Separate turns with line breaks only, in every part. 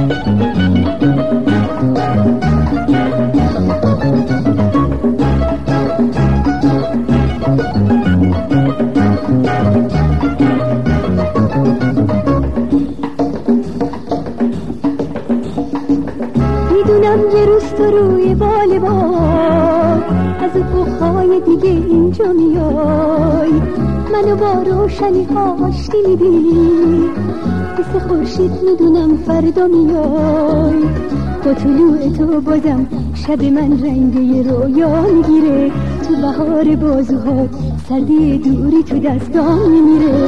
میدونم یه روز تو روی بال باد از افقهای دیگه اینجا میای، منو با روشنی ها آشتی میدی، مثل خورشید میدونم فردا میای. با طلوع تو بازم شب من رنگ یه رویا میگیره، تو بهار بازوها سردی دوری تو دستام میمیره.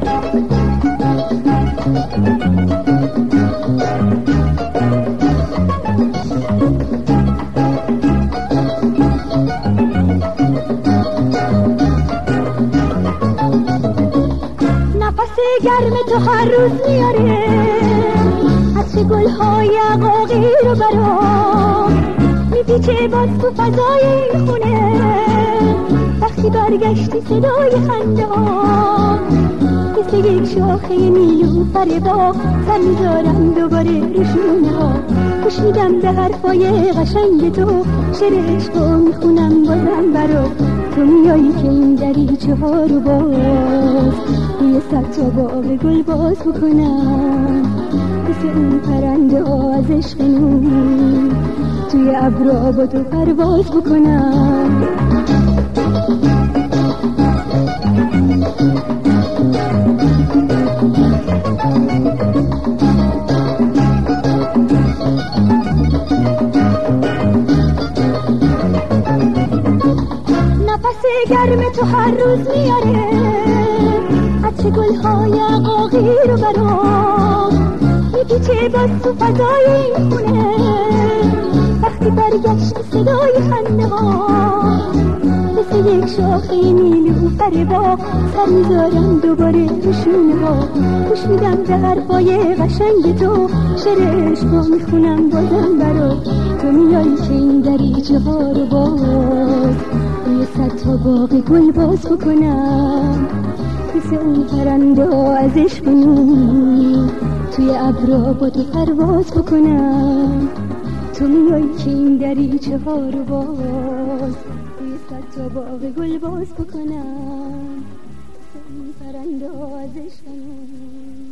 نفس گرم تو هر روز میاره عطر گلهای عقاقی رو برام، میپیچه باز تو فضای این خونه، وقتی برگشتی صدای خنده ها مثل یک شاخه نیلوفر باغ سر میذارم دوباره رو شونه ها. گوش میدم به حرفای قشنگ تو، شعر عشقو میخونم بازم برا تو، میایی که این دریچه ها رو باز روی صد تا باغ گل باز بکنم، مثل اون پرنده ها از عشق نور توی ابرا با تو پرواز بکنم. نفس گرم تو هر روز میاره عطر گلهای عقاقی رو برام، میپیچه باز تو فضای این خونه، وقتی برگشت صدای خنده ها مثل یک شاخه نیلوفر باغ سر میذارم دوباره رو شونه ها. گوش میدم به حرفای قشنگ تو، شعر عشقو میخونم بازم برا تو، میایی که این دریچه ها رو باز روی صد تا باغ گل باز بکنم، مثل اون پرنده ها از عشق نور توی ابرا با تو پرواز بکنم. تو میایی که این دریچه ها رو باز روی صد تا باغ گل باز بکنم، مثل اون پرنده ها از عشق نور.